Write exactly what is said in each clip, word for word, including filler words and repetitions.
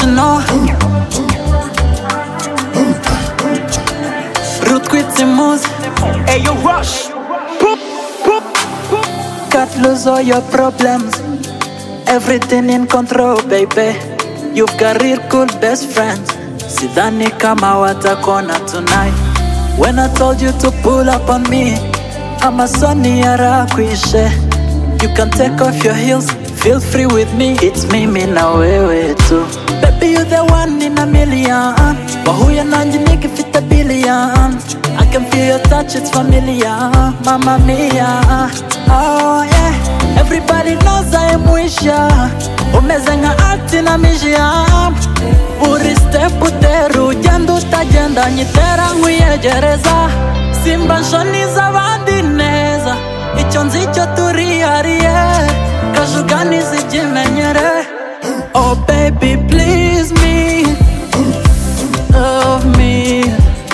original. Root Quitzimus. Hey, you rush. Can't lose all your problems. Everything in control, baby. You've got real cool best friends. Sidhani kama watakona tonight. When I told you to pull up on me, I'm a sonny arakwishe. You can take off your heels, feel free with me. It's me, me na wewe too. Baby, you the one in a million. Wahuya nanji nikifita billion. I can feel your touch, it's familiar. Mamma mia. Oh yeah. Everybody knows I am wisha. Umezenga ati na mijia. Uri step uteru jandu tajenda nyitera nguyegereza. Simba nshoni z'abandi neza. Icyo nzicyo turihariye. Kajugani zijimenyere. Oh baby please me, love me.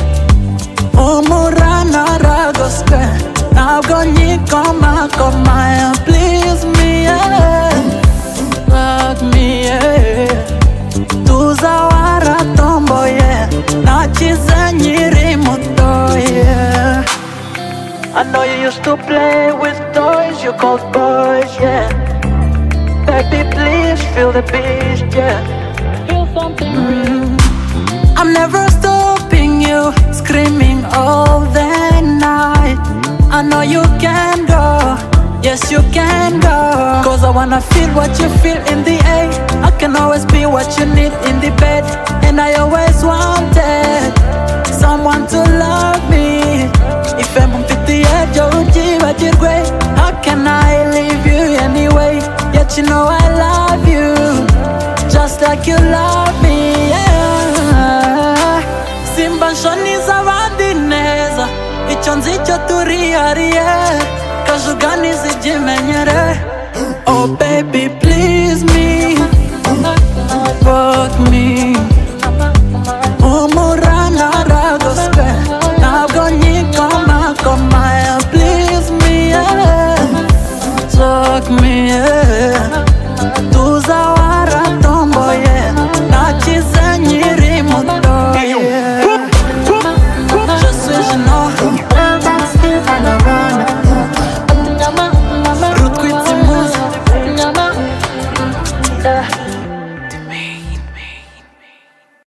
Umurana ragoswe. Ntabwo nyikoma koma. Please me yeah. Love me yeah. Tuzawara tomboye. Nachize nyiri muto yeah. I know you used to play with toys you called boys, yeah. Baby, please feel the beast, yeah. Feel something real. I'm never stopping you, screaming all the night. I know you can go, yes you can go. Cause I wanna feel what you feel in the air. I can always be what you need in the bed. And I always wanted someone to love me. If I'm on the edge of Ujibajirwe, how can I leave you anyway? Yet you know I love you, just like you love me, yeah. Simba nshoni z'abandi neza. Icyo nzicyo turihariye. Kajugani zijimenyere. Oh baby please me, fuck me.